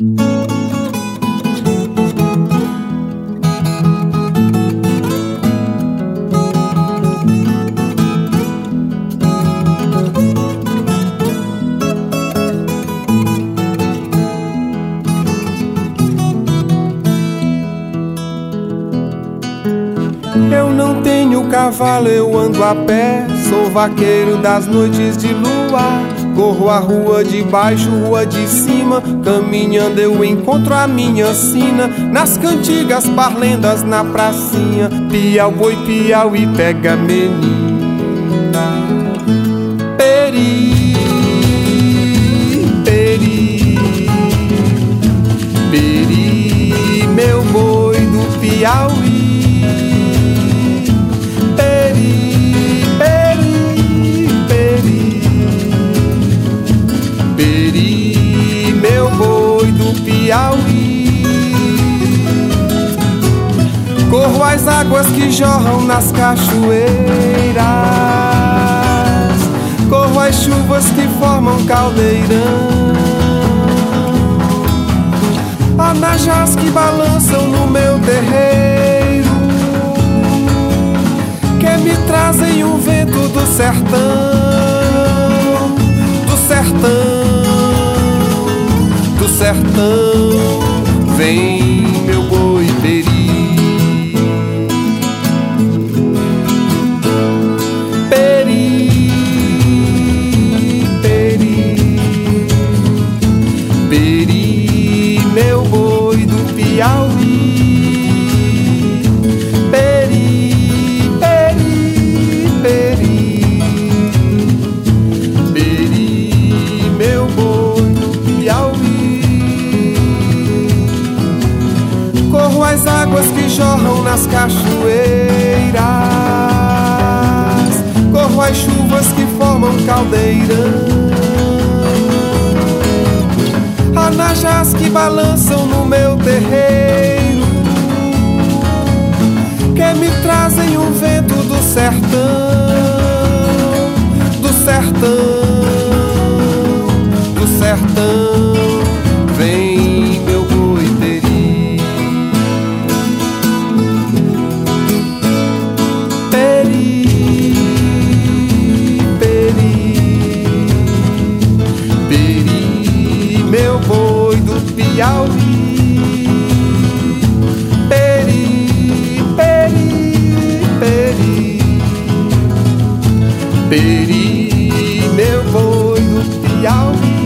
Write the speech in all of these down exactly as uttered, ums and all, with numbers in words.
Eu não tenho cavalo, eu ando a pé. Sou vaqueiro das noites de lua. Corro a rua de baixo, rua de cima. Caminhando eu encontro a minha sina. Nas cantigas parlendas na pracinha. Piau, boi, piau e pega menina. Peri, peri, peri, meu boi do Piauí. Piauí. Corro as águas que jorram nas cachoeiras. Corro as chuvas que formam caldeirão. Anajás que balançam no meu terreiro, que me trazem o vento do sertão, do sertão. Do sertão vem meu boi peri, peri, peri, peri, meu boi do Piauí. Peri, peri, peri, peri, meu boi do Piauí. Corro as águas que jorram nas cachoeiras. Corro as chuvas que formam caldeirão. Anajás que balançam no meu terreiro, que me trazem o vento do sertão, do sertão, do sertão. Vem meu boi peri, peri, peri, peri, meu boi do Piauí. Peri, peri, peri, peri, meu boi do Piauí.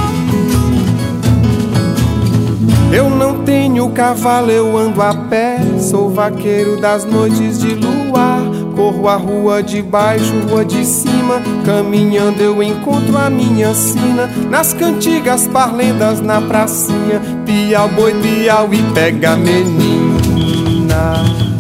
Eu não tenho cavalo, eu ando a pé. Sou vaqueiro das noites de luar. Corro a rua de baixo, rua de cima. Caminhando eu encontro a minha sina. Nas cantigas parlendas na pracinha. Piau, boi, piau e pega menina.